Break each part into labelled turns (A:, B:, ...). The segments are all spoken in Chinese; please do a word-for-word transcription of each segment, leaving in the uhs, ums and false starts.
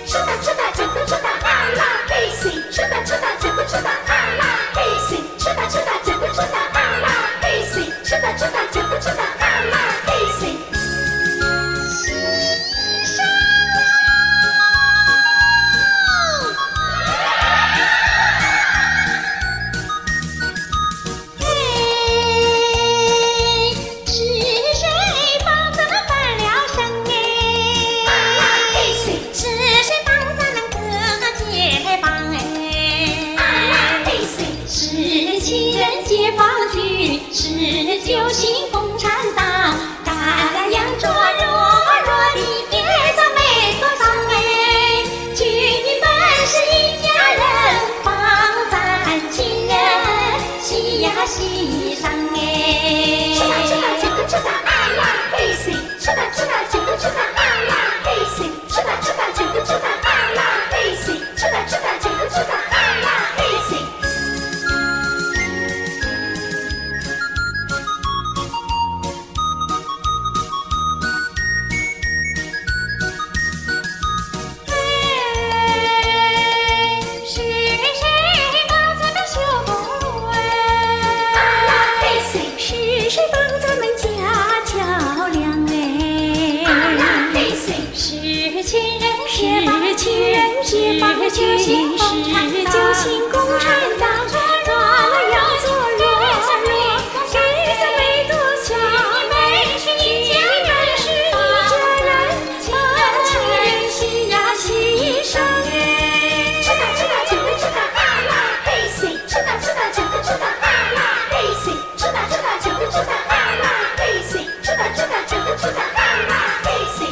A: 吃吧吃吧，整个吃吧啊啦嘿行，吃吧吃吧，整个吃吧啊啦嘿行，吃吧吃吧，整个吃吧啊啦嘿行，吃吧吃吧，整个吃吧啊啦嘿行。
B: 是九星共产党，大洋着弱弱的天上没多少哎，军民本是一家人，帮咱亲人喜呀喜上哎。
A: 吃吧吃吧，整个吃吧啊啦嘿行，吃吧吃吧，整个吃吧啊啦嘿行，吃吧吃吧，整个吃吧啊啦嘿行，吃吧吃吧，整个吃吧啊啦嘿行。
B: 解放的决心，是九星共产党，大洋作弱弱，地上没多少，军民本是一家人，帮亲人喜呀喜上哎。
A: 吃吧吃吧，整个吃吧啊啦嘿行，吃吧吃吧，整个吃吧啊啦嘿行，吃吧吃吧，整个吃吧啊啦嘿行，吃吧吃吧，整个吃吧啊啦嘿行。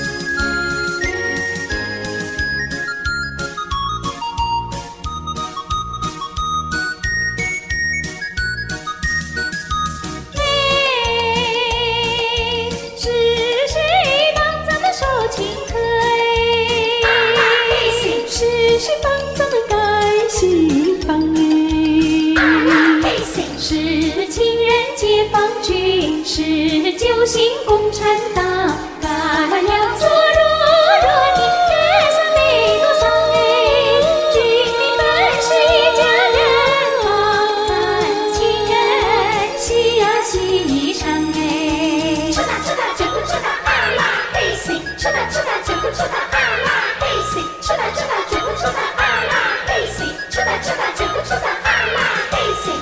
B: 是帮咱们盖西房哎，是亲人解放军，是九星共产党，大洋作弱弱的天上没多少哎，军民本是一家人，帮咱亲人喜呀喜上哎。
A: 吃吧吃吧，整个吃吧啊啦嘿行，吃吧吃吧，整个吃吧啊啦嘿行，吃吧吃吧，整个吃吧啊啦嘿行，吃吧吃吧，整个吃吧啊啦嘿行。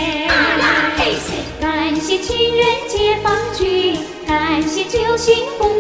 B: 亲人解放军，感谢九星共